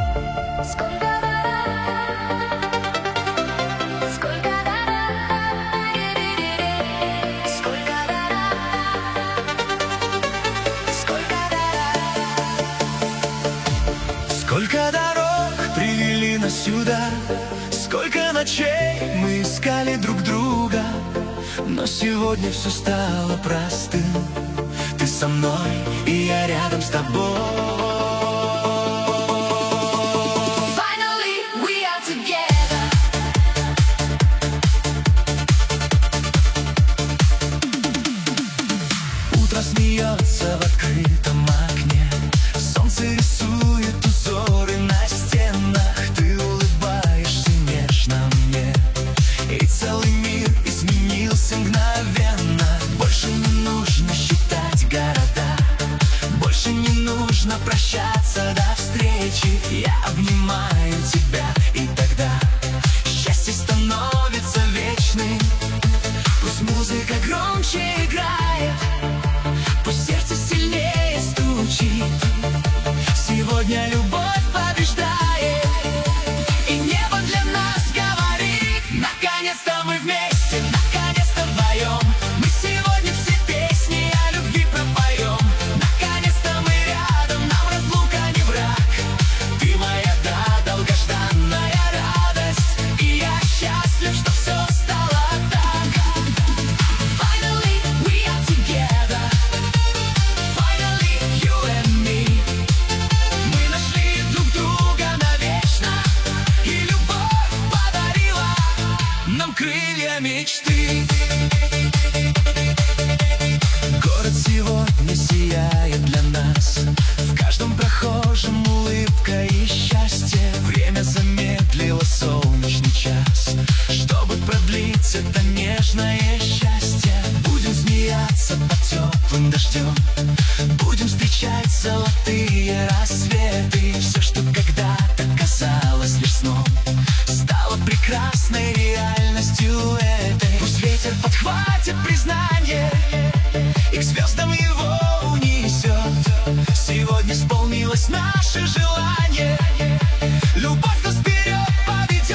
Сколько дорог привели нас сюда, сколько ночей мы искали друг друга, но сегодня все стало простым. Ты со мной, и я рядом с тобой. Утро смеется в открытом окне, солнце рисует узоры на стенах. Ты улыбаешься нежно мне, и целый мир изменился мгновенно. Больше не нужно считать города, больше не нужно прощаться до встречи. Я обнимаю тебя, и тогда счастье становится вечным. Пусть музыка громче играет, пусть сердце сильнее стучит. Сегодня любовь побеждает, и небо для нас говорит: наконец-то мы вместе, наконец-то вдвоем. Мы сегодня все песни о любви пропоем. Наконец-то мы рядом, нам разлука не враг. Ты моя, да, долгожданная радость, и я счастлив, что все стало так. Finally we are together, finally you and me. Мы нашли друг друга навечно, и любовь подарила нам крылья мечты. Город сегодня сияет для нас, в каждом прохожем улыбка и счастье. Время замедлило солнечный час, чтобы продлить это нежное счастье. Будем смеяться под теплым дождем, будем встречать золотые рассветы. Все, что когда-то казалось лишь сном, стало прекрасной реальностью этой. Пусть ветер подхватит признание и к звездам его унесет. Сегодня исполнилось наше желание, любовь нас вперед поведет.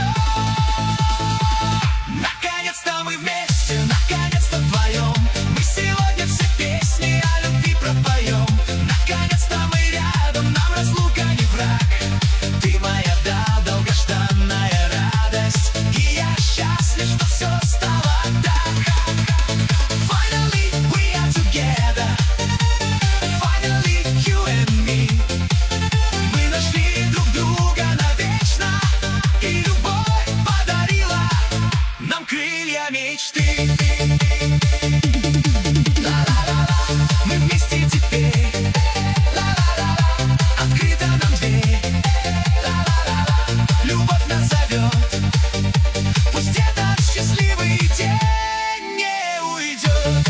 Наконец-то мы вместе, наконец-то вдвоем. Мы сегодня все песни о любви пропоем. Наконец-то мы рядом, нам разлука не враг. Ты моя, да, долгожданная радость, и я счастлив, что все стало так. Finally we are together, finally you and me. Мы нашли друг друга навечно, и любовь подарила нам крылья мечты. Ла-ла-ла-ла, мы вместе теперь. Ла-ла-ла-ла, открыта нам дверь. Ла-ла-ла-ла, любовь нас зовет. Пусть этот счастливый день не уйдет.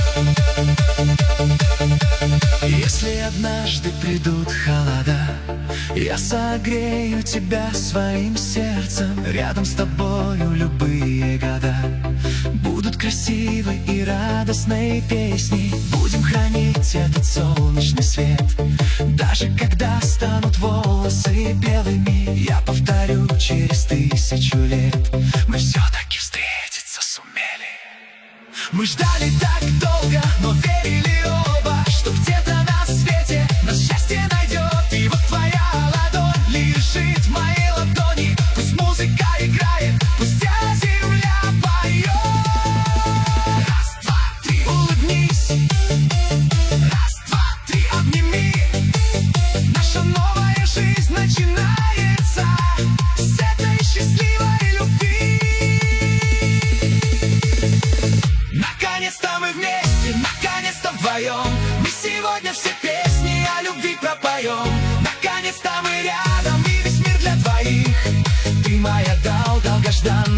Если однажды придут холода, я согрею тебя своим сердцем. Рядом с тобою любые года будут красивой и радостной песней. Будем хранить этот солнечный свет, даже когда станут волосы белыми. Я повторю через 1000 лет, мы все-таки встретиться сумели. Мы ждали так долго, но верили оба, что где-то на свете нас счастье найдет. И вот твоя ладонь лежит в моей ладони. Пусть музыка играет, пусть вся земля поет. Раз, два, три, улыбнись. Раз, два, три, обними. Наша новая жизнь начинается с этой счастливой любви. Наконец-то мы вместе, наконец-то вдвоем. Мы сегодня все песни о любви пропоем. Наконец-то мы рядом, и весь мир для двоих. Ты моя, да, долгожданная